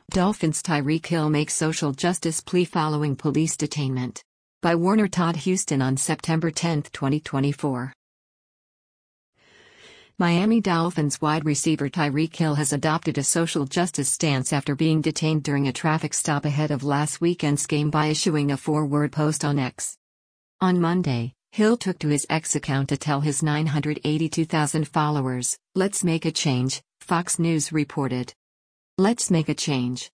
Dolphins Tyreek Hill makes social justice plea following police detainment. By Warner Todd Houston on September 10, 2024. Miami Dolphins wide receiver Tyreek Hill has adopted a social justice stance after being detained during a traffic stop ahead of last weekend's game by issuing a 4-word post on X. On Monday, Hill took to his X account to tell his 982,000 followers, "Let's make a change," Fox News reported. Let's make a change.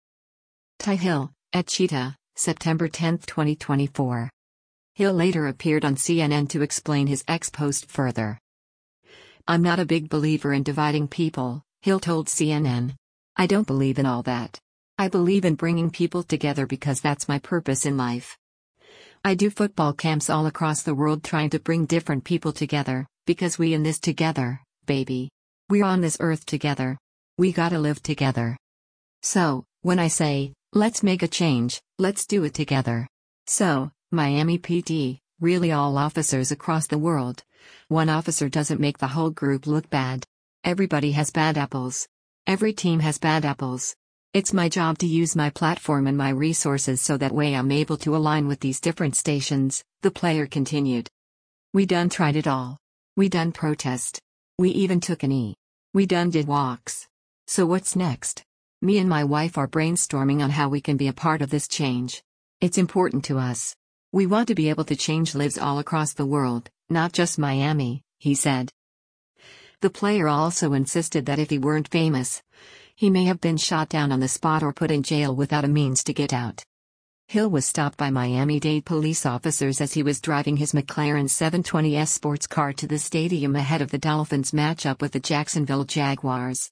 Ty Hill, at Cheetah, September 10, 2024. Hill later appeared on CNN to explain his X post further. "I'm not a big believer in dividing people," Hill told CNN. "I don't believe in all that. I believe in bringing people together because that's my purpose in life. I do football camps all across the world trying to bring different people together, because we in this together, baby. We're on this earth together. We gotta live together. So, when I say, let's make a change, let's do it together. So, Miami PD, really all officers across the world. One officer doesn't make the whole group look bad. Everybody has bad apples. Every team has bad apples. It's my job to use my platform and my resources so that way I'm able to align with these different stations," the player continued. "We done tried it all. We done protest. We even took a knee. We done did walks. So what's next? Me and my wife are brainstorming on how we can be a part of this change. It's important to us. We want to be able to change lives all across the world, not just Miami," he said. The player also insisted that if he weren't famous, he may have been shot down on the spot or put in jail without a means to get out. Hill was stopped by Miami-Dade police officers as he was driving his McLaren 720S sports car to the stadium ahead of the Dolphins' matchup with the Jacksonville Jaguars.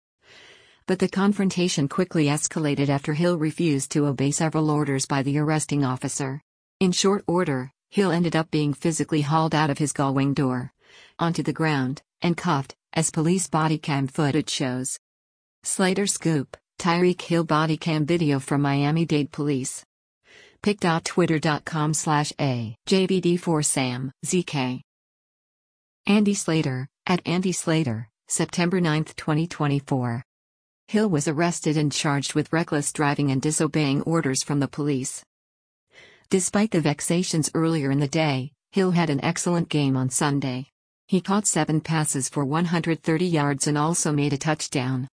But the confrontation quickly escalated after Hill refused to obey several orders by the arresting officer. In short order, Hill ended up being physically hauled out of his gullwing door, onto the ground, and cuffed, as police bodycam footage shows. Slater Scoop, Tyreek Hill bodycam video from Miami-Dade police. pic.twitter.com/a/JVD4Sam, ZK. Andy Slater, at Andy Slater, September 9, 2024. Hill was arrested and charged with reckless driving and disobeying orders from the police. Despite the vexations earlier in the day, Hill had an excellent game on Sunday. He caught 7 passes for 130 yards and also made a touchdown.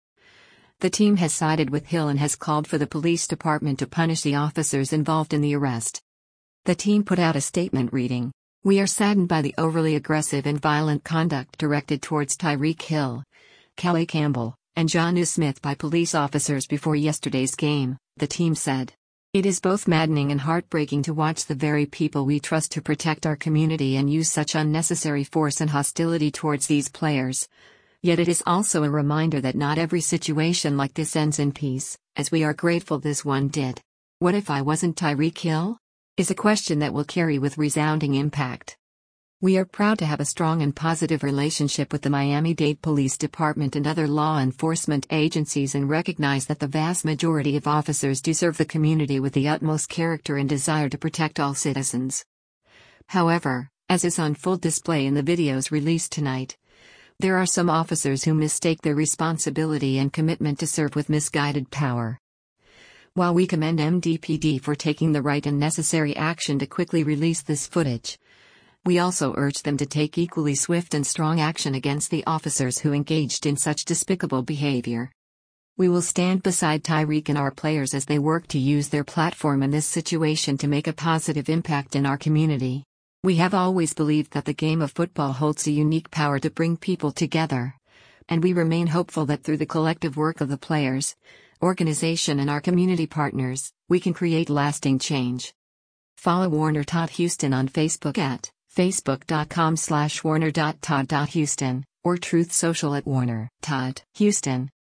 The team has sided with Hill and has called for the police department to punish the officers involved in the arrest. The team put out a statement reading, "We are saddened by the overly aggressive and violent conduct directed towards Tyreek Hill, Kelly Campbell, and Jonnu Smith by police officers before yesterday's game," the team said. "It is both maddening and heartbreaking to watch the very people we trust to protect our community and use such unnecessary force and hostility towards these players. Yet it is also a reminder that not every situation like this ends in peace, as we are grateful this one did. What if I wasn't Tyreek Hill?" is a question that will carry with resounding impact. "We are proud to have a strong and positive relationship with the Miami-Dade Police Department and other law enforcement agencies and recognize that the vast majority of officers do serve the community with the utmost character and desire to protect all citizens. However, as is on full display in the videos released tonight, there are some officers who mistake their responsibility and commitment to serve with misguided power. While we commend MDPD for taking the right and necessary action to quickly release this footage, we also urge them to take equally swift and strong action against the officers who engaged in such despicable behavior. We will stand beside Tyreek and our players as they work to use their platform in this situation to make a positive impact in our community. We have always believed that the game of football holds a unique power to bring people together, and we remain hopeful that through the collective work of the players, organization and our community partners, we can create lasting change." Follow Warner Todd Houston on Facebook at facebook.com/warner.todd.houston or Truth Social at Warner Todd Houston.